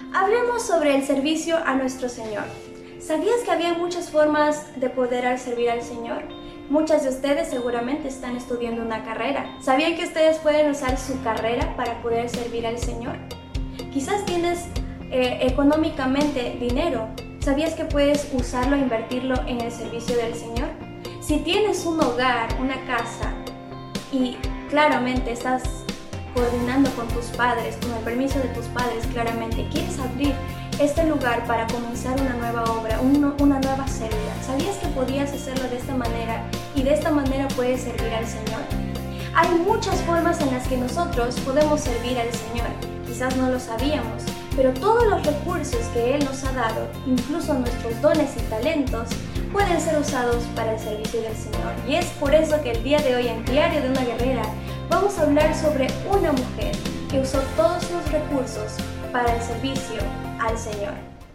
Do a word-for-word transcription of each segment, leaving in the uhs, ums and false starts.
Hablemos sobre el servicio a nuestro Señor. ¿Sabías que había muchas formas de poder servir al Señor? Muchas de ustedes seguramente están estudiando una carrera. ¿Sabían que ustedes pueden usar su carrera para poder servir al Señor? Quizás tienes eh, económicamente dinero. ¿Sabías que puedes usarlo e invertirlo en el servicio del Señor? Si tienes un hogar, una casa, y claramente estás coordinando con tus padres, con el permiso de tus padres, claramente quieres abrir este lugar para comenzar una nueva obra, un, una nueva célula. ¿Sabías que podías hacerlo de esta manera y de esta manera puedes servir al Señor? Hay muchas formas en las que nosotros podemos servir al Señor. Quizás no lo sabíamos, pero todos los recursos que Él nos ha dado, incluso nuestros dones y talentos, pueden ser usados para el servicio del Señor. Y es por eso que el día de hoy en Diario de una Guerrera vamos a hablar sobre una mujer que usó todos los recursos para el servicio al Señor.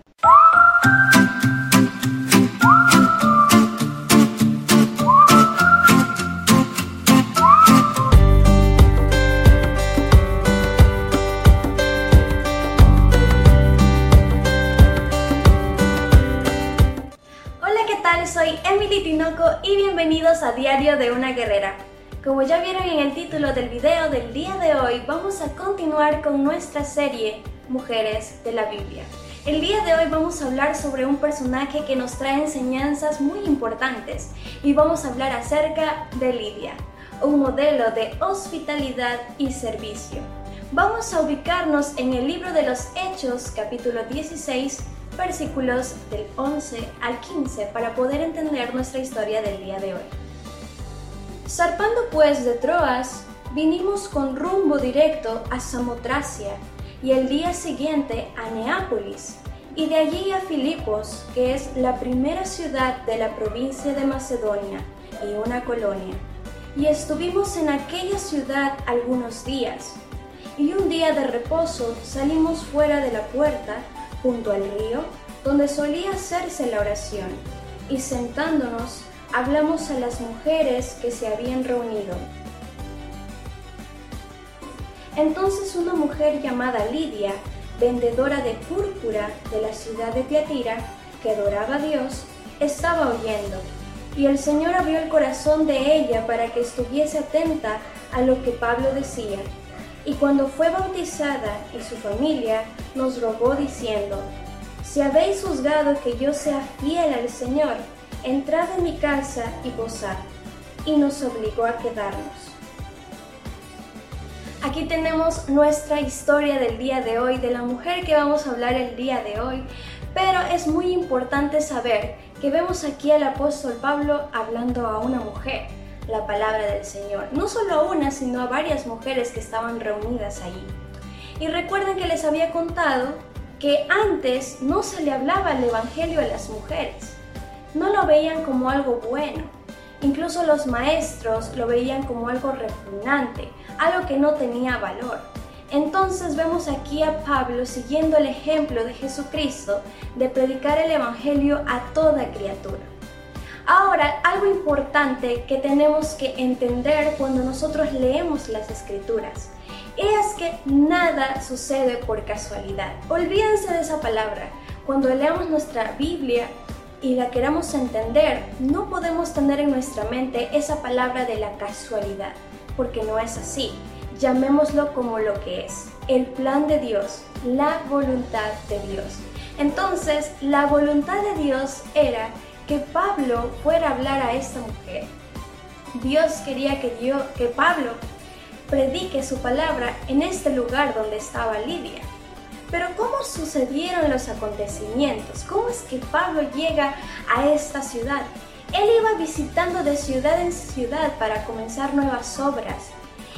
Hola, ¿qué tal? Soy Emily Tinoco y bienvenidos a Diario de una Guerrera. Como ya vieron en el título del video del día de hoy, vamos a continuar con nuestra serie Mujeres de la Biblia. El día de hoy vamos a hablar sobre un personaje que nos trae enseñanzas muy importantes y vamos a hablar acerca de Lidia, un modelo de hospitalidad y servicio. Vamos a ubicarnos en el libro de los Hechos, capítulo dieciséis, versículos del once al quince, para poder entender nuestra historia del día de hoy. Zarpando pues de Troas, vinimos con rumbo directo a Samotracia y el día siguiente a Neápolis, y de allí a Filipos, que es la primera ciudad de la provincia de Macedonia y una colonia. Y estuvimos en aquella ciudad algunos días, y un día de reposo salimos fuera de la puerta, junto al río, donde solía hacerse la oración, y sentándonos, hablamos a las mujeres que se habían reunido. Entonces una mujer llamada Lidia, vendedora de púrpura de la ciudad de Tiatira, que adoraba a Dios, estaba oyendo, y el Señor abrió el corazón de ella para que estuviese atenta a lo que Pablo decía. Y cuando fue bautizada y su familia, nos rogó diciendo: si habéis juzgado que yo sea fiel al Señor, entrad en mi casa y gozad. Y nos obligó a quedarnos. Aquí tenemos nuestra historia del día de hoy, de la mujer que vamos a hablar el día de hoy, pero es muy importante saber que vemos aquí al apóstol Pablo hablando a una mujer, la palabra del Señor. No solo a una, sino a varias mujeres que estaban reunidas allí. Y recuerden que les había contado que antes no se le hablaba el evangelio a las mujeres. No lo veían como algo bueno. Incluso los maestros lo veían como algo repugnante, algo que no tenía valor. Entonces vemos aquí a Pablo siguiendo el ejemplo de Jesucristo de predicar el evangelio a toda criatura. Ahora, algo importante que tenemos que entender cuando nosotros leemos las Escrituras es que nada sucede por casualidad. Olvídense de esa palabra. Cuando leamos nuestra Biblia y la queramos entender, no podemos tener en nuestra mente esa palabra de la casualidad, porque no es así. Llamémoslo como lo que es: el plan de Dios, la voluntad de Dios. Entonces, la voluntad de Dios era que Pablo fuera a hablar a esta mujer. Dios quería que, Dios, que Pablo predique su palabra en este lugar donde estaba Lidia. Pero ¿cómo sucedieron los acontecimientos? ¿Cómo es que Pablo llega a esta ciudad? Él iba visitando de ciudad en ciudad para comenzar nuevas obras.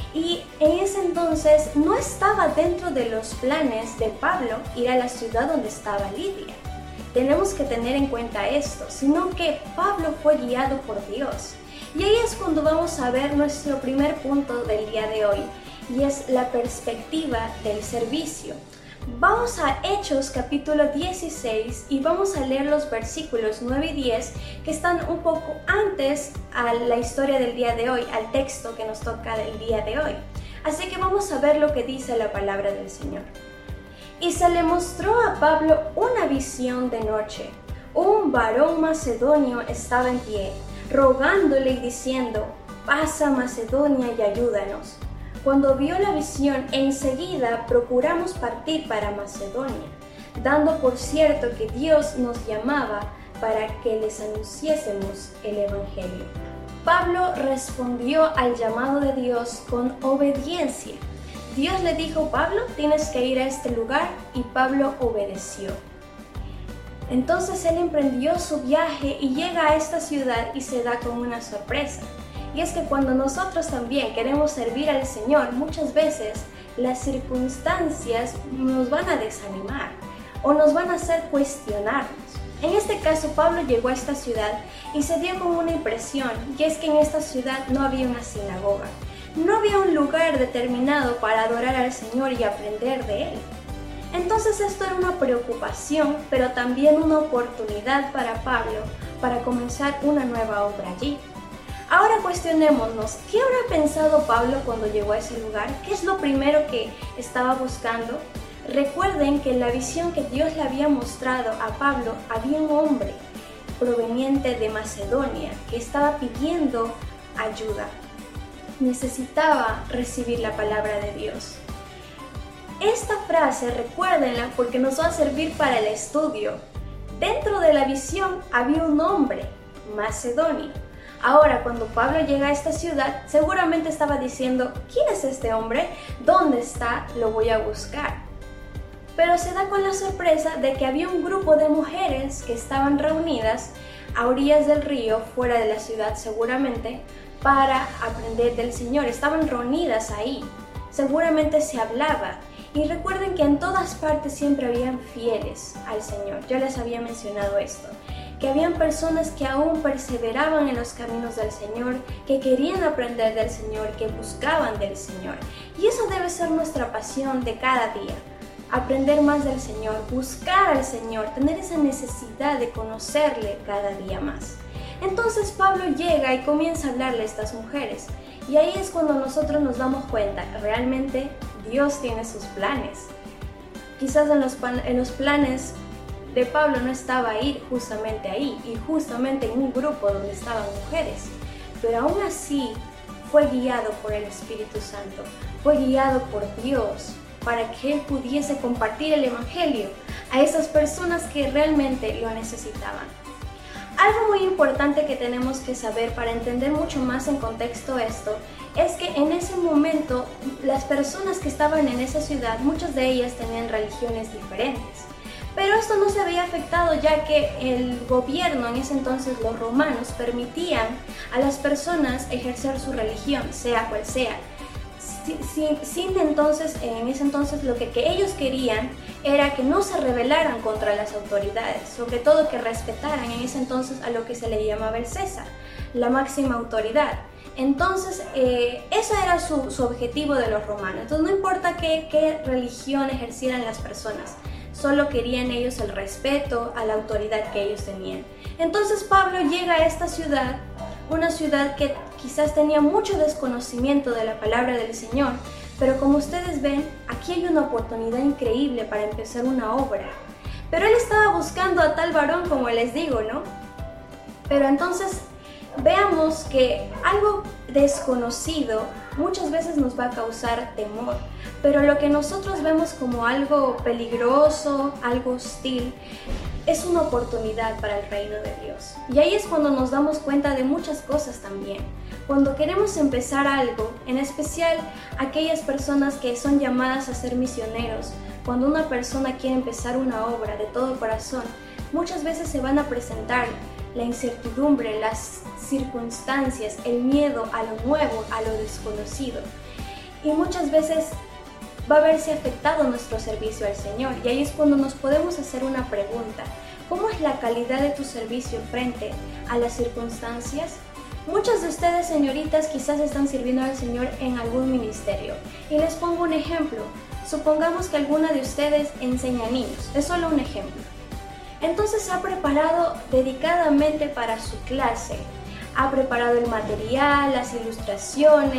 Y en ese entonces no estaba dentro de los planes de Pablo ir a la ciudad donde estaba Lidia. Tenemos que tener en cuenta esto, sino que Pablo fue guiado por Dios. Y ahí es cuando vamos a ver nuestro primer punto del día de hoy, y es la perspectiva del servicio. Vamos a Hechos capítulo dieciséis y vamos a leer los versículos nueve y diez que están un poco antes a la historia del día de hoy, al texto que nos toca del día de hoy. Así que vamos a ver lo que dice la palabra del Señor. Y se le mostró a Pablo una visión de noche. Un varón macedonio estaba en pie, rogándole y diciendo: «Pasa a Macedonia y ayúdanos». Cuando vio la visión, enseguida procuramos partir para Macedonia, dando por cierto que Dios nos llamaba para que les anunciásemos el Evangelio. Pablo respondió al llamado de Dios con obediencia. Dios le dijo: «Pablo, tienes que ir a este lugar», y Pablo obedeció. Entonces él emprendió su viaje y llega a esta ciudad y se da con una sorpresa. Y es que cuando nosotros también queremos servir al Señor, muchas veces las circunstancias nos van a desanimar o nos van a hacer cuestionarnos. En este caso, Pablo llegó a esta ciudad y se dio con una impresión, y es que en esta ciudad no había una sinagoga. No había un lugar determinado para adorar al Señor y aprender de Él. Entonces esto era una preocupación, pero también una oportunidad para Pablo para comenzar una nueva obra allí. Ahora cuestionémonos, ¿qué habrá pensado Pablo cuando llegó a ese lugar? ¿Qué es lo primero que estaba buscando? Recuerden que en la visión que Dios le había mostrado a Pablo había un hombre proveniente de Macedonia que estaba pidiendo ayuda. Necesitaba recibir la palabra de Dios. Esta frase, recuérdenla porque nos va a servir para el estudio. Dentro de la visión había un hombre, macedonio. Ahora, cuando Pablo llega a esta ciudad, seguramente estaba diciendo: ¿quién es este hombre? ¿Dónde está? Lo voy a buscar. Pero se da con la sorpresa de que había un grupo de mujeres que estaban reunidas a orillas del río, fuera de la ciudad seguramente, para aprender del Señor. Estaban reunidas ahí. Seguramente se hablaba. Y recuerden que en todas partes siempre habían fieles al Señor. Ya les había mencionado esto. Que habían personas que aún perseveraban en los caminos del Señor, que querían aprender del Señor, que buscaban del Señor. Y eso debe ser nuestra pasión de cada día. Aprender más del Señor, buscar al Señor, tener esa necesidad de conocerle cada día más. Entonces Pablo llega y comienza a hablarle a estas mujeres. Y ahí es cuando nosotros nos damos cuenta, realmente Dios tiene sus planes. Quizás en los, en los planes de Pablo no estaba ir justamente ahí, y justamente en un grupo donde estaban mujeres. Pero aún así fue guiado por el Espíritu Santo, fue guiado por Dios para que él pudiese compartir el Evangelio a esas personas que realmente lo necesitaban. Algo muy importante que tenemos que saber para entender mucho más en contexto esto es que en ese momento las personas que estaban en esa ciudad, muchas de ellas tenían religiones diferentes. Pero esto no se veía afectado, ya que el gobierno, en ese entonces los romanos, permitían a las personas ejercer su religión, sea cual sea. Sin, sin entonces, en ese entonces lo que, que ellos querían era que no se rebelaran contra las autoridades, sobre todo que respetaran en ese entonces a lo que se le llamaba el César, la máxima autoridad. Entonces, eh, ese era su, su objetivo de los romanos. Entonces no importa qué, qué religión ejercieran las personas, solo querían ellos el respeto a la autoridad que ellos tenían. Entonces Pablo llega a esta ciudad, una ciudad que quizás tenía mucho desconocimiento de la palabra del Señor, pero como ustedes ven, aquí hay una oportunidad increíble para empezar una obra. Pero él estaba buscando a tal varón, como les digo, ¿no? Pero entonces veamos que algo desconocido muchas veces nos va a causar temor, pero lo que nosotros vemos como algo peligroso, algo hostil, es una oportunidad para el reino de Dios. Y ahí es cuando nos damos cuenta de muchas cosas también. Cuando queremos empezar algo, en especial aquellas personas que son llamadas a ser misioneros, cuando una persona quiere empezar una obra de todo corazón, muchas veces se van a presentar la incertidumbre, las circunstancias, el miedo a lo nuevo, a lo desconocido. Y muchas veces va a verse afectado nuestro servicio al Señor. Y ahí es cuando nos podemos hacer una pregunta: ¿cómo es la calidad de tu servicio frente a las circunstancias? Muchas de ustedes, señoritas, quizás están sirviendo al Señor en algún ministerio. Y les pongo un ejemplo. Supongamos que alguna de ustedes enseña a niños. Es solo un ejemplo. Entonces se ha preparado dedicadamente para su clase. Ha preparado el material, las ilustraciones,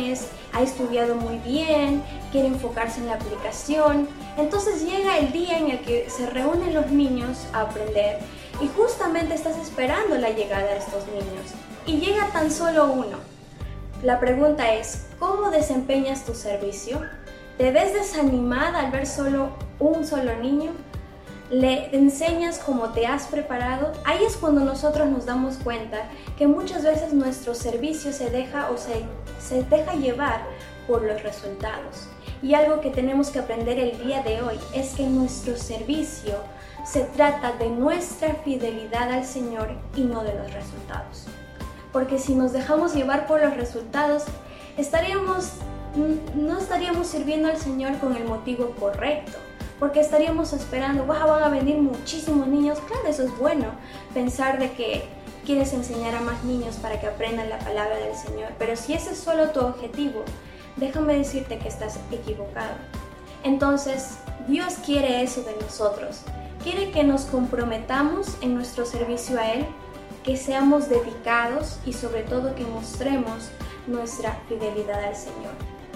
ha estudiado muy bien, quiere enfocarse en la aplicación. Entonces llega el día en el que se reúnen los niños a aprender y justamente estás esperando la llegada de estos niños y llega tan solo uno. La pregunta es, ¿cómo desempeñas tu servicio? ¿Te ves desanimada al ver solo un solo niño? ¿Le enseñas cómo te has preparado? Ahí es cuando nosotros nos damos cuenta que muchas veces nuestro servicio se deja o se, se deja llevar por los resultados. Y algo que tenemos que aprender el día de hoy es que nuestro servicio se trata de nuestra fidelidad al Señor y no de los resultados. Porque si nos dejamos llevar por los resultados, estaríamos, no estaríamos sirviendo al Señor con el motivo correcto. Porque estaríamos esperando, wow, van a venir muchísimos niños. Claro, eso es bueno, pensar de que quieres enseñar a más niños para que aprendan la palabra del Señor. Pero si ese es solo tu objetivo, déjame decirte que estás equivocado. Entonces, Dios quiere eso de nosotros. Quiere que nos comprometamos en nuestro servicio a Él, que seamos dedicados y sobre todo que mostremos nuestra fidelidad al Señor.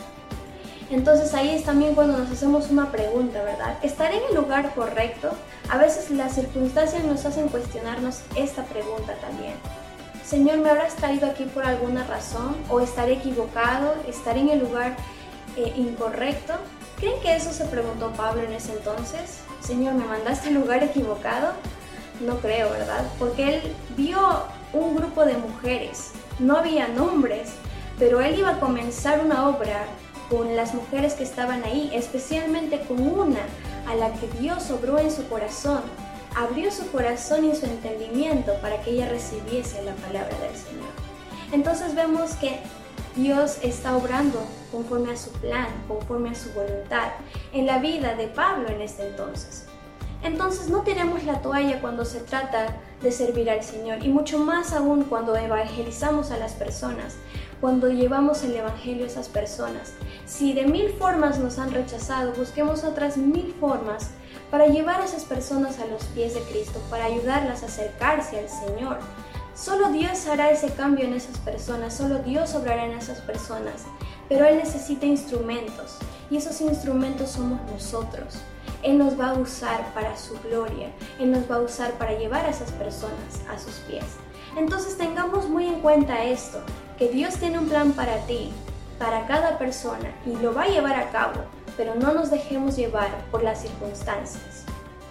Entonces ahí es también cuando nos hacemos una pregunta, ¿verdad? ¿Estaré en el lugar correcto? A veces las circunstancias nos hacen cuestionarnos esta pregunta también. Señor, ¿me habrás traído aquí por alguna razón? ¿O estaré equivocado? ¿Estaré en el lugar eh, incorrecto? ¿Creen que eso se preguntó Pablo en ese entonces? Señor, ¿me mandaste al lugar equivocado? No creo, ¿verdad? Porque él vio un grupo de mujeres, no había nombres, pero él iba a comenzar una obra con las mujeres que estaban ahí, especialmente con una a la que Dios obró en su corazón, abrió su corazón y su entendimiento para que ella recibiese la palabra del Señor. Entonces vemos que Dios está obrando conforme a su plan, conforme a su voluntad, en la vida de Pablo en este entonces. Entonces no tiremos la toalla cuando se trata de servir al Señor, y mucho más aún cuando evangelizamos a las personas, cuando llevamos el Evangelio a esas personas. Si de mil formas nos han rechazado, busquemos otras mil formas para llevar a esas personas a los pies de Cristo, para ayudarlas a acercarse al Señor. Solo Dios hará ese cambio en esas personas, solo Dios obrará en esas personas, pero Él necesita instrumentos, y esos instrumentos somos nosotros. Él nos va a usar para su gloria, Él nos va a usar para llevar a esas personas a sus pies. Entonces tengamos muy en cuenta esto, que Dios tiene un plan para ti, para cada persona, y lo va a llevar a cabo, pero no nos dejemos llevar por las circunstancias.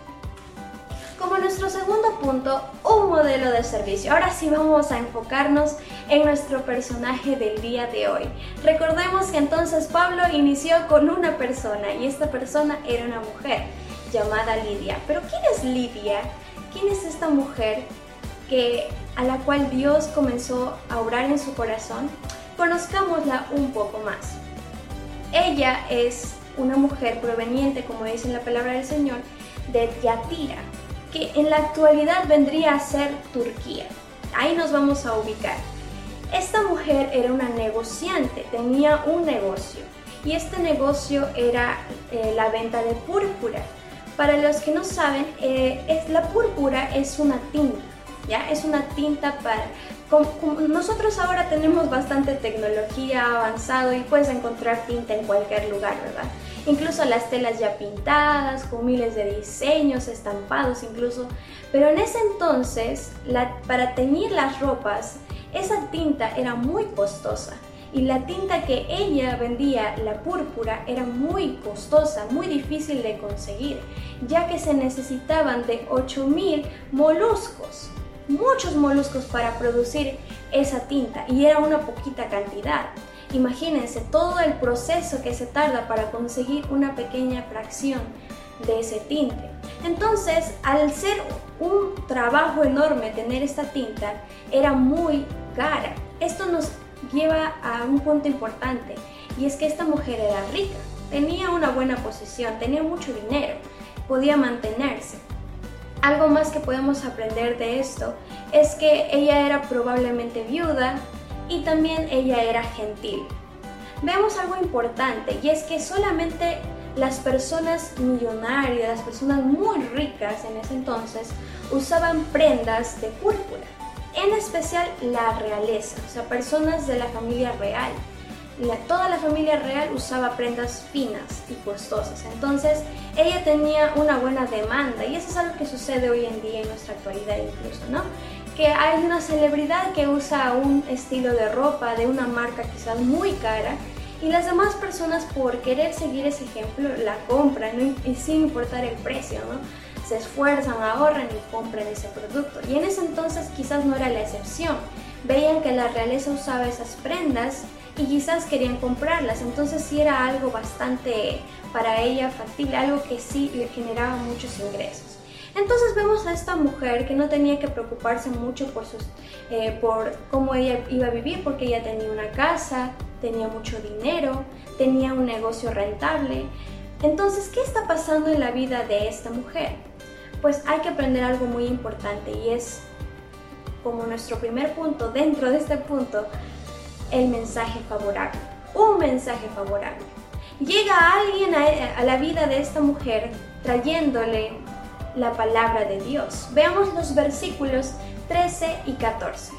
Como nuestro segundo punto, un modelo de servicio. Ahora sí vamos a enfocarnos en nuestro personaje del día de hoy. Recordemos que entonces Pablo inició con una persona, y esta persona era una mujer llamada Lidia. Pero ¿quién es Lidia? ¿Quién es esta mujer que, a la cual Dios comenzó a obrar en su corazón? Conozcámosla un poco más. Ella es una mujer proveniente, como dice en la palabra del Señor, de Tiatira, que en la actualidad vendría a ser Turquía. Ahí nos vamos a ubicar. Esta mujer era una negociante, tenía un negocio, y este negocio era eh, la venta de púrpura. Para los que no saben, eh, es, la púrpura es una tinta, ¿ya? Es una tinta para... Como, como nosotros ahora tenemos bastante tecnología avanzado y puedes encontrar tinta en cualquier lugar, ¿verdad? Incluso las telas ya pintadas, con miles de diseños, estampados incluso. Pero en ese entonces, la, para teñir las ropas, esa tinta era muy costosa. Y la tinta que ella vendía, la púrpura, era muy costosa, muy difícil de conseguir, ya que se necesitaban de ocho mil moluscos. Muchos moluscos para producir esa tinta, y era una poquita cantidad. Imagínense todo el proceso que se tarda para conseguir una pequeña fracción de ese tinte. Entonces, al ser un trabajo enorme tener esta tinta, era muy cara. Esto nos lleva a un punto importante, y es que esta mujer era rica, tenía una buena posición, tenía mucho dinero, podía mantenerse. Algo más que podemos aprender de esto es que ella era probablemente viuda, y también ella era gentil. Vemos algo importante, y es que solamente las personas millonarias, las personas muy ricas en ese entonces, usaban prendas de púrpura, en especial la realeza, o sea, personas de la familia real. La, toda la familia real usaba prendas finas y costosas, entonces ella tenía una buena demanda, y eso es algo que sucede hoy en día en nuestra actualidad incluso, ¿no? Que hay una celebridad que usa un estilo de ropa de una marca quizás muy cara, y las demás personas, por querer seguir ese ejemplo, la compran, ¿no? Y sin importar el precio, ¿no? Se esfuerzan, ahorran y compran ese producto. Y en ese entonces quizás no era la excepción. Veían que la realeza usaba esas prendas y quizás querían comprarlas, entonces sí era algo bastante para ella factible, algo que sí le generaba muchos ingresos. Entonces vemos a esta mujer que no tenía que preocuparse mucho por, sus, eh, por cómo ella iba a vivir, porque ella tenía una casa, tenía mucho dinero, tenía un negocio rentable. Entonces, ¿qué está pasando en la vida de esta mujer? Pues hay que aprender algo muy importante, y es como nuestro primer punto, dentro de este punto, el mensaje favorable, un mensaje favorable. Llega alguien a, a la vida de esta mujer trayéndole la palabra de Dios. Veamos los versículos trece y catorce.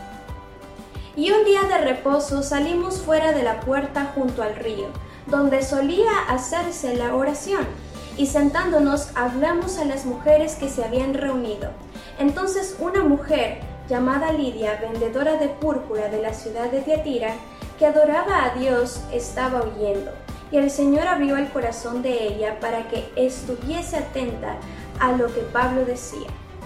Y un día de reposo salimos fuera de la puerta junto al río, donde solía hacerse la oración, y sentándonos hablamos a las mujeres que se habían reunido. Entonces una mujer llamada Lidia, vendedora de púrpura de la ciudad de Tiatira, que adoraba a Dios, estaba oyendo, y el Señor abrió el corazón de ella para que estuviese atenta a lo que Pablo decía.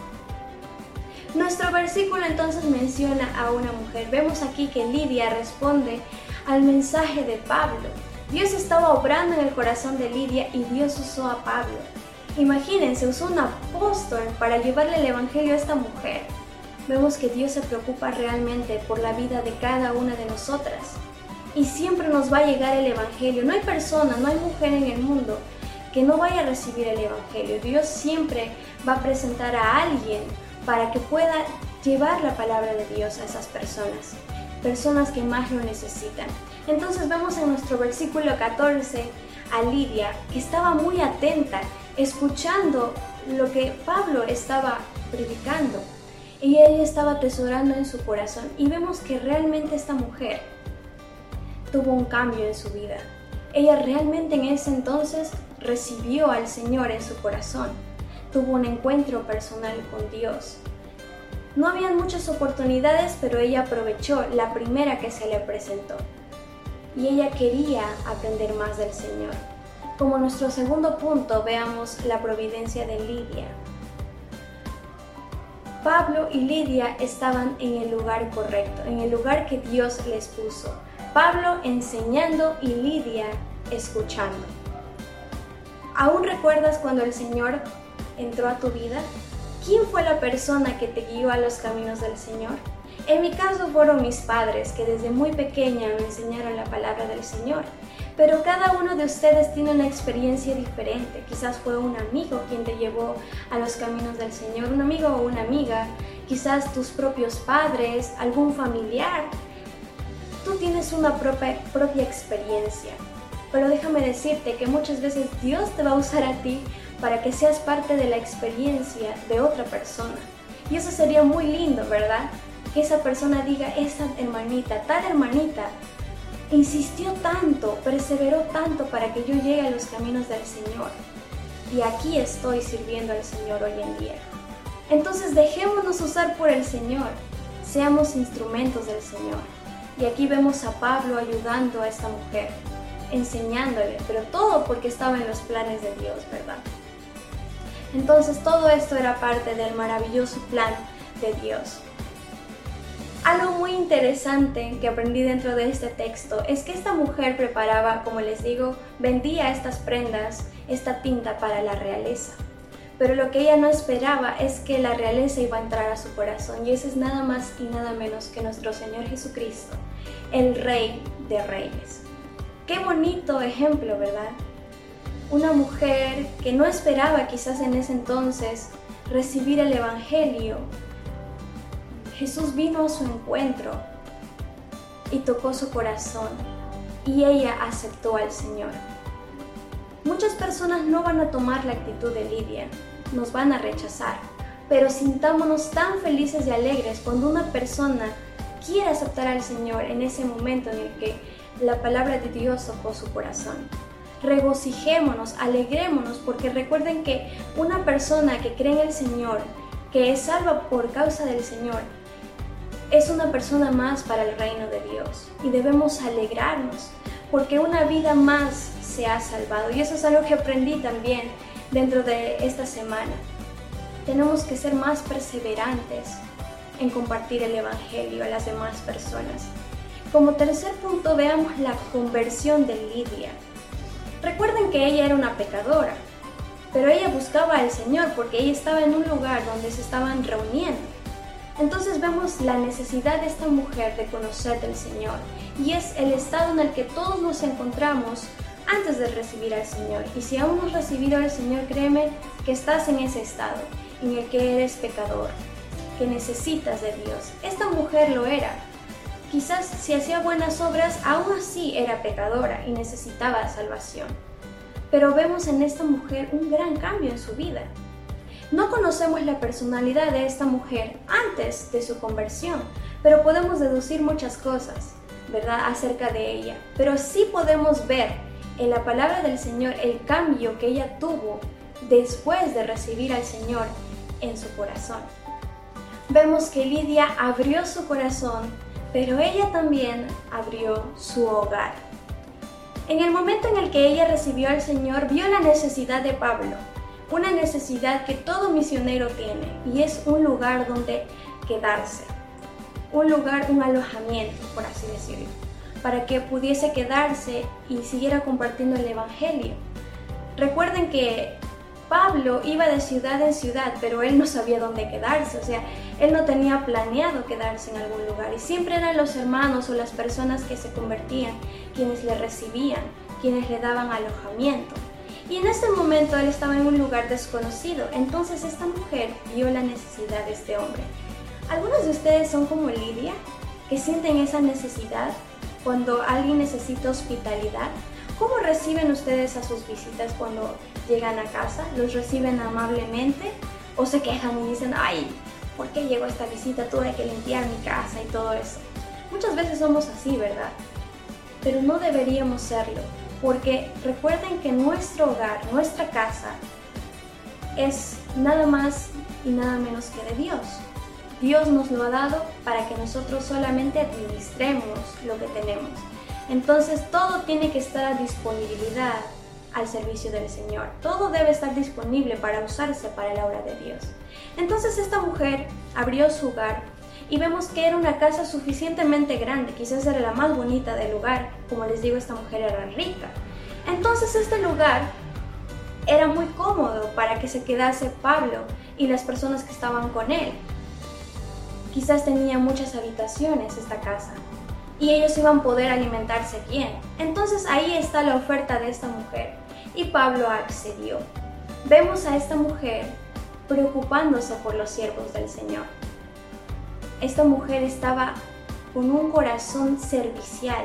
Nuestro versículo entonces menciona a una mujer. Vemos aquí que Lidia responde al mensaje de Pablo. Dios estaba obrando en el corazón de Lidia y Dios usó a Pablo. Imagínense, usó un apóstol para llevarle el evangelio a esta mujer. Vemos que Dios se preocupa realmente por la vida de cada una de nosotras, y siempre nos va a llegar el evangelio. No hay persona, no hay mujer en el mundo que no vaya a recibir el evangelio. Dios siempre va a presentar a alguien para que pueda llevar la palabra de Dios a esas personas, personas que más lo necesitan. Entonces vemos en nuestro versículo catorce a Lidia, que estaba muy atenta, escuchando lo que Pablo estaba predicando, y ella estaba atesorando en su corazón, y vemos que realmente esta mujer tuvo un cambio en su vida. Ella realmente en ese entonces recibió al Señor en su corazón, tuvo un encuentro personal con Dios. No habían muchas oportunidades, pero ella aprovechó la primera que se le presentó, y ella quería aprender más del Señor. Como nuestro segundo punto, veamos la providencia de Lidia. Pablo y Lidia estaban en el lugar correcto, en el lugar que Dios les puso. Pablo enseñando y Lidia escuchando. ¿Aún recuerdas cuando el Señor entró a tu vida? ¿Quién fue la persona que te guió a los caminos del Señor? En mi caso fueron mis padres, que desde muy pequeña me enseñaron la palabra del Señor. Pero cada uno de ustedes tiene una experiencia diferente. Quizás fue un amigo quien te llevó a los caminos del Señor, un amigo o una amiga, quizás tus propios padres, algún familiar. Tú tienes una propia, propia experiencia, pero déjame decirte que muchas veces Dios te va a usar a ti para que seas parte de la experiencia de otra persona. Y eso sería muy lindo, ¿verdad? Que esa persona diga, esa hermanita, tal hermanita, insistió tanto, perseveró tanto para que yo llegue a los caminos del Señor. Y aquí estoy sirviendo al Señor hoy en día. Entonces dejémonos usar por el Señor, seamos instrumentos del Señor. Y aquí vemos a Pablo ayudando a esta mujer, enseñándole, pero todo porque estaba en los planes de Dios, ¿verdad? Entonces todo esto era parte del maravilloso plan de Dios. Algo muy interesante que aprendí dentro de este texto es que esta mujer preparaba, como les digo, vendía estas prendas, esta tinta para la realeza. Pero lo que ella no esperaba es que la realeza iba a entrar a su corazón, y ese es nada más y nada menos que nuestro Señor Jesucristo, el Rey de Reyes. Qué bonito ejemplo, ¿verdad? Una mujer que no esperaba quizás en ese entonces recibir el Evangelio. Jesús vino a su encuentro y tocó su corazón, y ella aceptó al Señor. Muchas personas no van a tomar la actitud de Lidia, nos van a rechazar, pero sintámonos tan felices y alegres cuando una persona quiere aceptar al Señor en ese momento en el que la palabra de Dios tocó su corazón. Regocijémonos, alegrémonos, porque recuerden que una persona que cree en el Señor, que es salva por causa del Señor, es una persona más para el reino de Dios. Y debemos alegrarnos, porque una vida más se ha salvado. Y eso es algo que aprendí también dentro de esta semana. Tenemos que ser más perseverantes en compartir el Evangelio a las demás personas. Como tercer punto, veamos la conversión de Lidia. Recuerden que ella era una pecadora, pero ella buscaba al Señor porque ella estaba en un lugar donde se estaban reuniendo. Entonces vemos la necesidad de esta mujer de conocer del Señor, y es el estado en el que todos nos encontramos antes de recibir al Señor. Y si aún no has recibido al Señor, créeme que estás en ese estado en el que eres pecador, que necesitas de Dios. Esta mujer lo era. Quizás si hacía buenas obras, aún así era pecadora y necesitaba salvación. Pero vemos en esta mujer un gran cambio en su vida. No conocemos la personalidad de esta mujer antes de su conversión, pero podemos deducir muchas cosas, ¿verdad?, acerca de ella. Pero sí podemos ver en la palabra del Señor el cambio que ella tuvo después de recibir al Señor en su corazón. Vemos que Lidia abrió su corazón, pero ella también abrió su hogar. En el momento en el que ella recibió al Señor, vio la necesidad de Pablo, una necesidad que todo misionero tiene, y es un lugar donde quedarse, un lugar, un alojamiento, por así decirlo, para que pudiese quedarse y siguiera compartiendo el Evangelio. Recuerden que Pablo iba de ciudad en ciudad, pero él no sabía dónde quedarse, o sea, él no tenía planeado quedarse en algún lugar, y siempre eran los hermanos o las personas que se convertían quienes le recibían, quienes le daban alojamiento. Y en ese momento él estaba en un lugar desconocido, entonces esta mujer vio la necesidad de este hombre. ¿Algunos de ustedes son como Lidia, que sienten esa necesidad cuando alguien necesita hospitalidad? ¿Cómo reciben ustedes a sus visitas cuando llegan a casa? ¿Los reciben amablemente o se quejan y dicen, ay, ¿por qué llegó esta visita? Tuve que limpiar mi casa y todo eso? Muchas veces somos así, ¿verdad? Pero no deberíamos serlo, porque recuerden que nuestro hogar, nuestra casa, es nada más y nada menos que de Dios. Dios nos lo ha dado para que nosotros solamente administremos lo que tenemos. Entonces todo tiene que estar a disponibilidad al servicio del Señor. Todo debe estar disponible para usarse para la obra de Dios. Entonces esta mujer abrió su hogar y vemos que era una casa suficientemente grande, quizás era la más bonita del lugar. Como les digo, esta mujer era rica. Entonces este lugar era muy cómodo para que se quedase Pablo y las personas que estaban con él. Quizás tenía muchas habitaciones esta casa y ellos iban a poder alimentarse bien. Entonces ahí está la oferta de esta mujer y Pablo accedió. Vemos a esta mujer preocupándose por los siervos del Señor. Esta mujer estaba con un corazón servicial,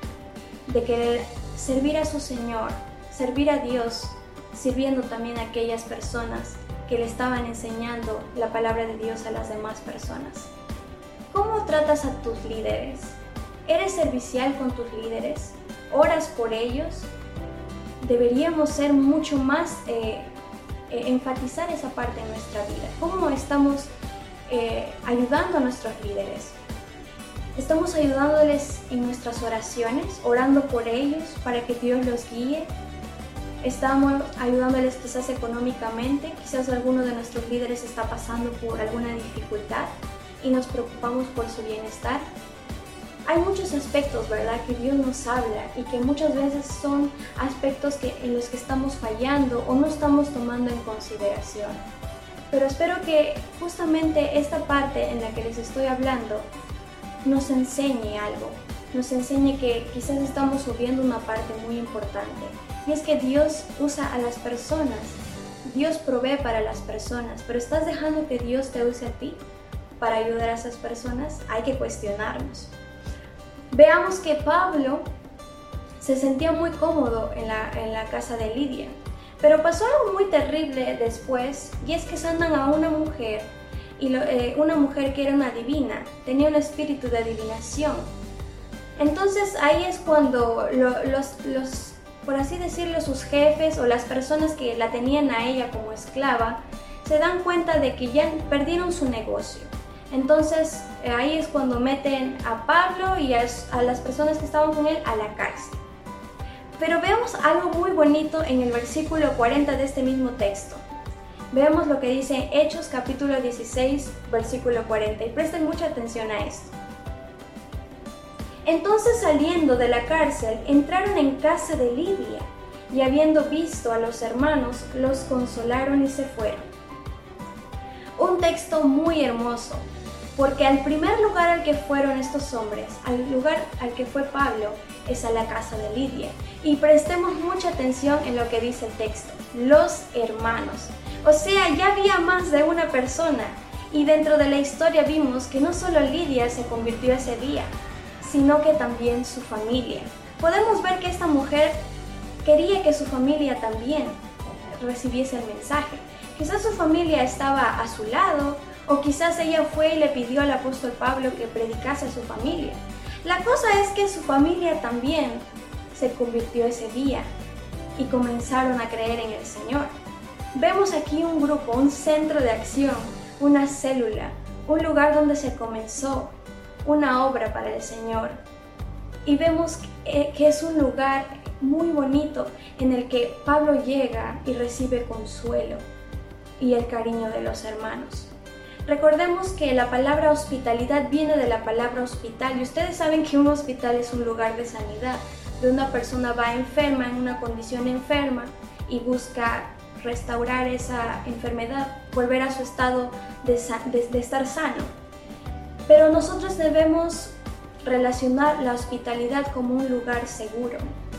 de querer servir a su Señor, servir a Dios, sirviendo también a aquellas personas que le estaban enseñando la palabra de Dios a las demás personas. ¿Cómo tratas a tus líderes? ¿Eres servicial con tus líderes? ¿Oras por ellos? Deberíamos ser mucho más, eh, eh, enfatizar esa parte en nuestra vida. ¿Cómo estamos eh, ayudando a nuestros líderes? ¿Estamos ayudándoles en nuestras oraciones, orando por ellos para que Dios los guíe? ¿Estamos ayudándoles quizás económicamente? Quizás alguno de nuestros líderes está pasando por alguna dificultad y nos preocupamos por su bienestar. Hay muchos aspectos, ¿verdad?, que Dios nos habla y que muchas veces son aspectos que, en los que estamos fallando o no estamos tomando en consideración. Pero espero que justamente esta parte en la que les estoy hablando nos enseñe algo, nos enseñe que quizás estamos subiendo una parte muy importante. Y es que Dios usa a las personas, Dios provee para las personas, pero ¿estás dejando que Dios te use a ti para ayudar a esas personas? Hay que cuestionarnos. Veamos que Pablo se sentía muy cómodo en la, en la casa de Lidia, pero pasó algo muy terrible después, y es que sandan a una mujer, y lo, eh, una mujer que era una adivina, tenía un espíritu de adivinación. Entonces ahí es cuando lo, los, los, por así decirlo, sus jefes o las personas que la tenían a ella como esclava, se dan cuenta de que ya perdieron su negocio. Entonces ahí es cuando meten a Pablo y a, a las personas que estaban con él a la cárcel. Pero veamos algo muy bonito en el versículo cuarenta de este mismo texto. Veamos lo que dice Hechos capítulo dieciséis, versículo cuarenta, y presten mucha atención a esto. Entonces, saliendo de la cárcel, entraron en casa de Lidia, y habiendo visto a los hermanos, los consolaron y se fueron. Un texto muy hermoso, porque al primer lugar al que fueron estos hombres, al lugar al que fue Pablo, es a la casa de Lidia. Y prestemos mucha atención en lo que dice el texto, los hermanos. O sea, ya había más de una persona, y dentro de la historia vimos que no solo Lidia se convirtió ese día, sino que también su familia. Podemos ver que esta mujer quería que su familia también recibiese el mensaje. Quizás su familia estaba a su lado, o quizás ella fue y le pidió al apóstol Pablo que predicase a su familia. La cosa es que su familia también se convirtió ese día y comenzaron a creer en el Señor. Vemos aquí un grupo, un centro de acción, una célula, un lugar donde se comenzó una obra para el Señor. Y vemos que es un lugar muy bonito en el que Pablo llega y recibe consuelo y el cariño de los hermanos. Recordemos que la palabra hospitalidad viene de la palabra hospital, y ustedes saben que un hospital es un lugar de sanidad, donde una persona va enferma, en una condición enferma, y busca restaurar esa enfermedad, volver a su estado de, de, de estar sano. Pero nosotros debemos relacionar la hospitalidad como un lugar seguro.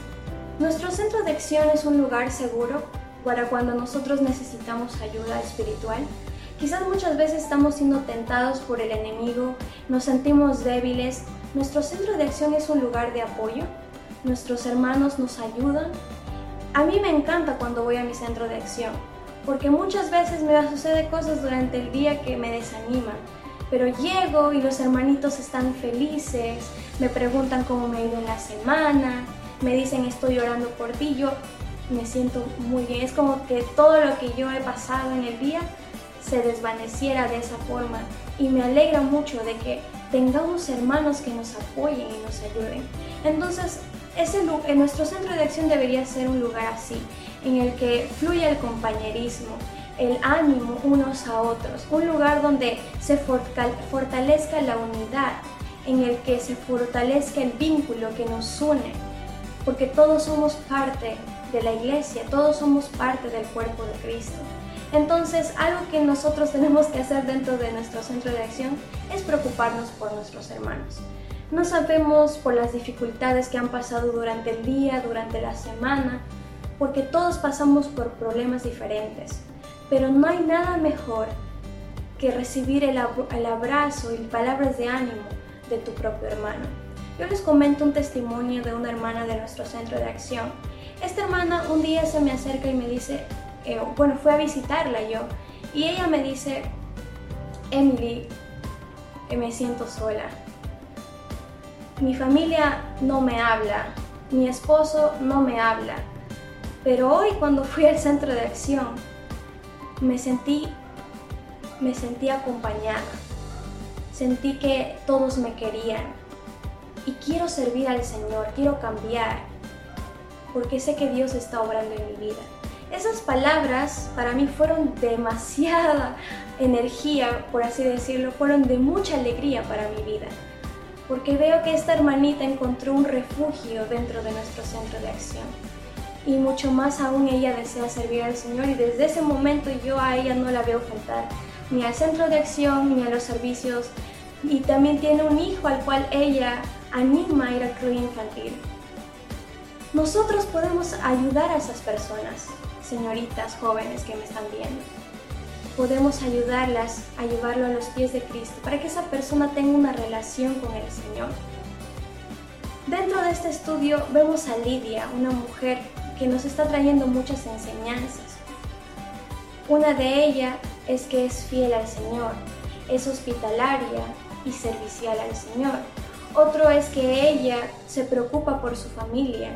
Nuestro centro de acción es un lugar seguro para cuando nosotros necesitamos ayuda espiritual. Quizás muchas veces estamos siendo tentados por el enemigo, nos sentimos débiles. Nuestro centro de acción es un lugar de apoyo. Nuestros hermanos nos ayudan. A mí me encanta cuando voy a mi centro de acción, porque muchas veces me suceden cosas durante el día que me desaniman. Pero llego y los hermanitos están felices, me preguntan cómo me ha ido en la semana, me dicen estoy orando por ti, yo me siento muy bien. Es como que todo lo que yo he pasado en el día se desvaneciera de esa forma, y me alegra mucho de que tengamos hermanos que nos apoyen y nos ayuden. Entonces, ese, en nuestro centro de acción debería ser un lugar así, en el que fluya el compañerismo, el ánimo unos a otros, un lugar donde se fortalezca la unidad, en el que se fortalezca el vínculo que nos une, porque todos somos parte de la iglesia, todos somos parte del cuerpo de Cristo. Entonces, algo que nosotros tenemos que hacer dentro de nuestro centro de acción es preocuparnos por nuestros hermanos. No sabemos por las dificultades que han pasado durante el día, durante la semana, porque todos pasamos por problemas diferentes. Pero no hay nada mejor que recibir el, el abrazo y palabras de ánimo de tu propio hermano. Yo les comento un testimonio de una hermana de nuestro centro de acción. Esta hermana un día se me acerca y me dice, eh, bueno, fue a visitarla yo, y ella me dice, Emily, eh, me siento sola. Mi familia no me habla, mi esposo no me habla, pero hoy cuando fui al centro de acción, Me sentí, me sentí acompañada, sentí que todos me querían y quiero servir al Señor, quiero cambiar, porque sé que Dios está obrando en mi vida. Esas palabras para mí fueron demasiada energía, por así decirlo, fueron de mucha alegría para mi vida, porque veo que esta hermanita encontró un refugio dentro de nuestro centro de acción. Y mucho más aún ella desea servir al Señor, y desde ese momento yo a ella no la veo faltar ni al centro de acción ni a los servicios, y también tiene un hijo al cual ella anima a ir al club infantil. Nosotros podemos ayudar a esas personas, señoritas jóvenes que me están viendo. Podemos ayudarlas a llevarlo a los pies de Cristo para que esa persona tenga una relación con el Señor. Dentro de este estudio vemos a Lidia, una mujer que nos está trayendo muchas enseñanzas. Una de ellas es que es fiel al Señor, es hospitalaria y servicial al Señor. Otro es que ella se preocupa por su familia,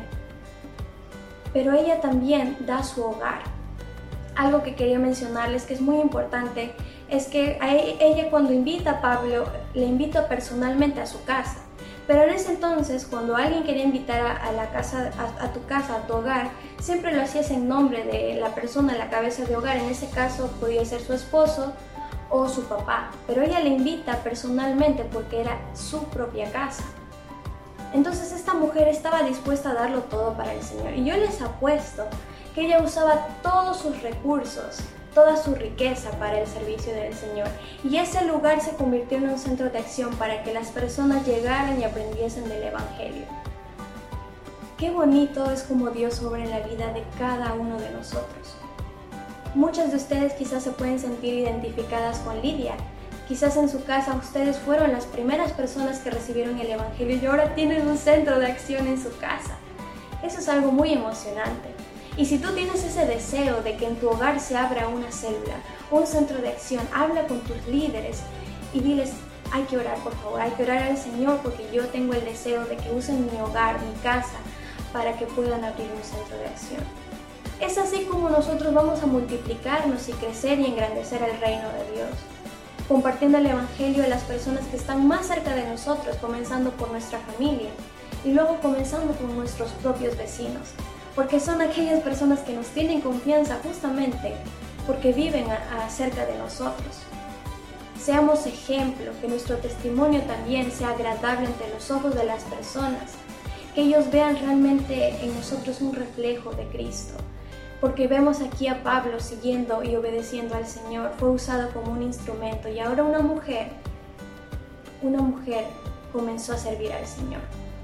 pero ella también da su hogar. Algo que quería mencionarles que es muy importante es que a ella, cuando invita a Pablo, le invita personalmente a su casa. Pero en ese entonces, cuando alguien quería invitar a, a, la casa, a, a tu casa, a tu hogar, siempre lo hacías en nombre de la persona, la cabeza de hogar. En ese caso podía ser su esposo o su papá, pero ella le invita personalmente porque era su propia casa. Entonces esta mujer estaba dispuesta a darlo todo para el Señor. Y yo les apuesto que ella usaba todos sus recursos, toda su riqueza para el servicio del Señor. Y ese lugar se convirtió en un centro de acción para que las personas llegaran y aprendiesen del Evangelio. Qué bonito es como Dios obra en la vida de cada uno de nosotros. Muchas de ustedes quizás se pueden sentir identificadas con Lidia. Quizás en su casa ustedes fueron las primeras personas que recibieron el Evangelio y ahora tienen un centro de acción en su casa. Eso es algo muy emocionante. Y si tú tienes ese deseo de que en tu hogar se abra una célula, un centro de acción, habla con tus líderes y diles, hay que orar por favor, hay que orar al Señor porque yo tengo el deseo de que usen mi hogar, mi casa, para que puedan abrir un centro de acción. Es así como nosotros vamos a multiplicarnos y crecer y engrandecer el reino de Dios, compartiendo el Evangelio a las personas que están más cerca de nosotros, comenzando por nuestra familia y luego comenzando con nuestros propios vecinos, porque son aquellas personas que nos tienen confianza justamente porque viven a, a cerca de nosotros. Seamos ejemplo, que nuestro testimonio también sea agradable ante los ojos de las personas, que ellos vean realmente en nosotros un reflejo de Cristo. Porque vemos aquí a Pablo siguiendo y obedeciendo al Señor, fue usado como un instrumento y ahora una mujer, una mujer comenzó a servir al Señor.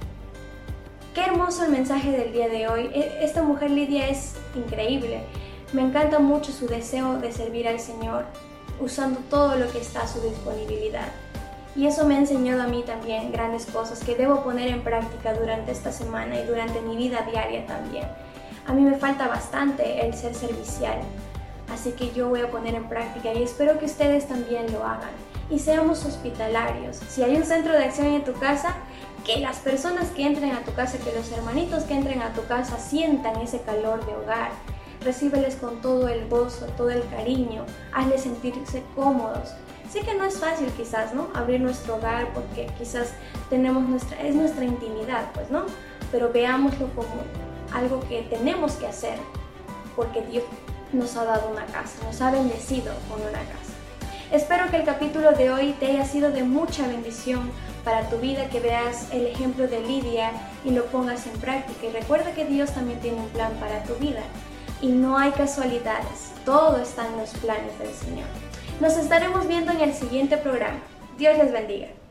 Qué hermoso el mensaje del día de hoy. Esta mujer Lidia es increíble. Me encanta mucho su deseo de servir al Señor, usando todo lo que está a su disponibilidad. Y eso me ha enseñado a mí también grandes cosas que debo poner en práctica durante esta semana y durante mi vida diaria también. A mí me falta bastante el ser servicial, así que yo voy a poner en práctica y espero que ustedes también lo hagan. Y seamos hospitalarios. Si hay un centro de acción en tu casa, que las personas que entren a tu casa, que los hermanitos que entren a tu casa sientan ese calor de hogar. Recíbeles con todo el gozo, todo el cariño, hazles sentirse cómodos. Sé que no es fácil quizás, ¿no? Abrir nuestro hogar porque quizás tenemos nuestra, es nuestra intimidad, pues, ¿no? Pero veámoslo como algo que tenemos que hacer porque Dios nos ha dado una casa, nos ha bendecido con una casa. Espero que el capítulo de hoy te haya sido de mucha bendición para tu vida, que veas el ejemplo de Lidia y lo pongas en práctica. Y recuerda que Dios también tiene un plan para tu vida y no hay casualidades, todo está en los planes del Señor. Nos estaremos viendo en el siguiente programa. Dios les bendiga.